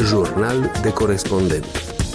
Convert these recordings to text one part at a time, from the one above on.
Jurnal de corespondent.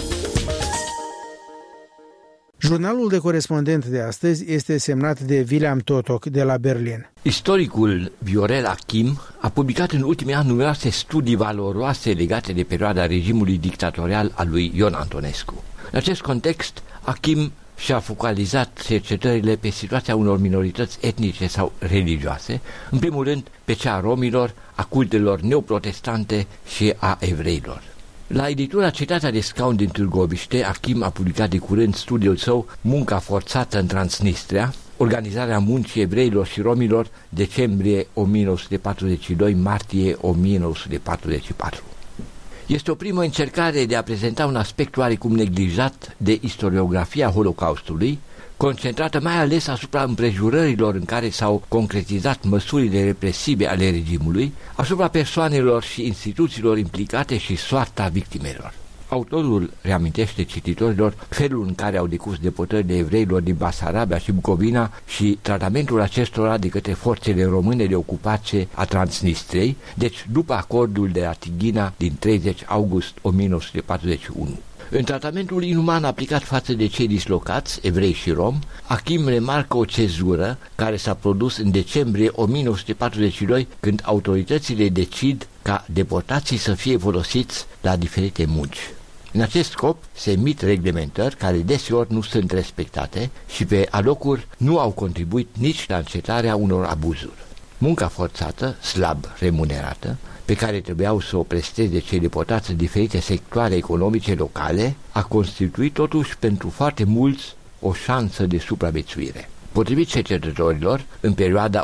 Jurnalul de corespondent de astăzi este semnat de William Totok de la Berlin. Istoricul Viorel Achim a publicat în ultimii ani numeroase studii valoroase legate de perioada regimului dictatorial al lui Ion Antonescu. În acest context, Achim și-a focalizat cercetările pe situația unor minorități etnice sau religioase, în primul rând pe cea a romilor, a cultelor neoprotestante și a evreilor. La editura Cetatea de Scaun din Târgoviște, Achim a publicat de curând studiul său Munca forțată în Transnistria, organizarea muncii evreilor și romilor, decembrie 1942-martie 1944. Este o primă încercare de a prezenta un aspect oarecum neglijat de istoriografia Holocaustului, concentrată mai ales asupra împrejurărilor în care s-au concretizat măsurile represive ale regimului, asupra persoanelor și instituțiilor implicate și soarta victimelor. Autorul reamintește cititorilor felul în care au decurs deportările evreilor din Basarabia și Bucovina și tratamentul acestora de către forțele române de ocupație a Transnistriei, deci după acordul de la Tighina din 30 august 1941. În tratamentul inuman aplicat față de cei dislocați, evrei și rom, Achim remarcă o cezură care s-a produs în decembrie 1942, când autoritățile decid ca deportații să fie folosiți la diferite munci. În acest scop se emit reglementări care deseori nu sunt respectate și pe alocuri nu au contribuit nici la încetarea unor abuzuri. Munca forțată, slab remunerată, pe care trebuiau să o presteze cei deportați în diferite sectoare economice locale, a constituit totuși pentru foarte mulți o șansă de supraviețuire. Potrivit cercetătorilor, în perioada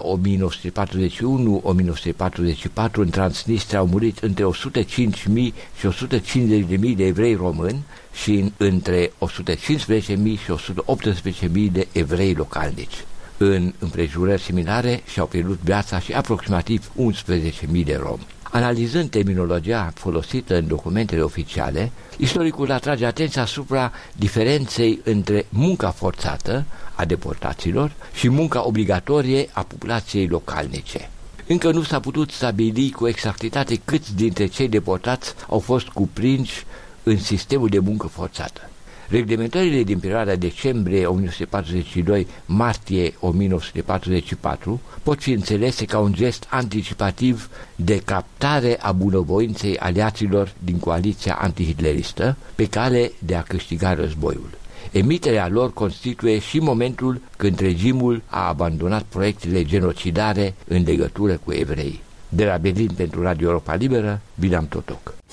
1941-1944 în Transnistria au murit între 105.000 și 150.000 de evrei români și între 115.000 și 118.000 de evrei localnici. În împrejurări similare și-au pierdut viața și aproximativ 11.000 de romi. Analizând terminologia folosită în documentele oficiale, istoricul atrage atenția asupra diferenței între munca forțată a deportaților și munca obligatorie a populației localnice. Încă nu s-a putut stabili cu exactitate câți dintre cei deportați au fost cuprinși în sistemul de muncă forțată. Reglementările din perioada decembrie 1942-martie 1944 pot fi înțelese ca un gest anticipativ de captare a bunăvoinței aliaților din coaliția antihitleristă pe cale de a câștiga războiul. Emiterea lor constituie și momentul când regimul a abandonat proiectele genocidare în legătură cu evrei. De la Berlin pentru Radio Europa Liberă, William Totok.